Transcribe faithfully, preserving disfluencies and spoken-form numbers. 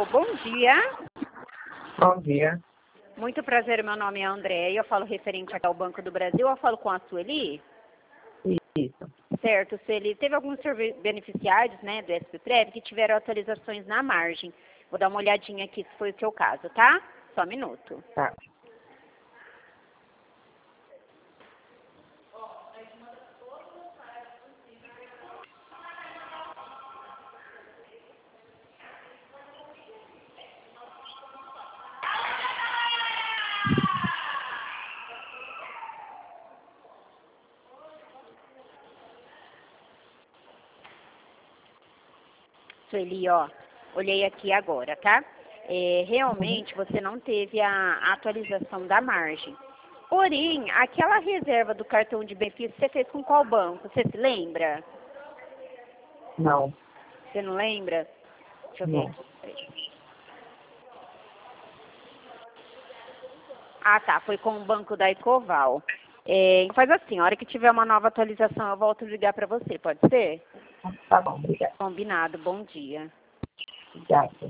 bom dia. Bom dia. Muito prazer, meu nome é André e eu falo referente aqui ao Banco do Brasil. Eu falo com a Sueli? Isso. Certo, Sueli. Teve alguns beneficiários, né, do S P Prev que tiveram atualizações na margem. Vou dar uma olhadinha aqui se foi o seu caso, tá? Só um minuto. Tá. Sueli, ó, olhei aqui agora, tá? É, realmente você não teve a atualização da margem. Porém, aquela reserva do cartão de benefício você fez com qual banco? Você se lembra? Não. Você não lembra? Deixa eu ver Não. aqui. Peraí. Ah, tá. Foi com o banco da Ecoval. É, faz assim, a hora que tiver uma nova atualização, eu volto a ligar para você, pode ser? Tá bom, obrigada. Combinado. Bom dia. Obrigada.